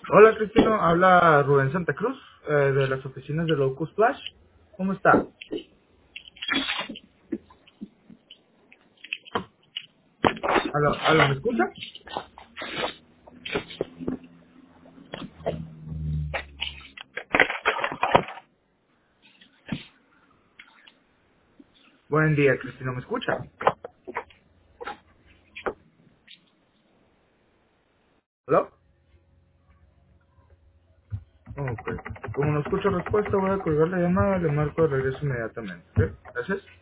Hola Cristino, habla Rubén Santa Cruz de las oficinas de Locus Flash. ¿Cómo está? ¿Aló, me escucha? Buen día Cristino, ¿me escucha? ¿Aló? Ok. Como no escucho respuesta, voy a colgar la llamada, le marco de regreso inmediatamente. ¿Ok? Gracias.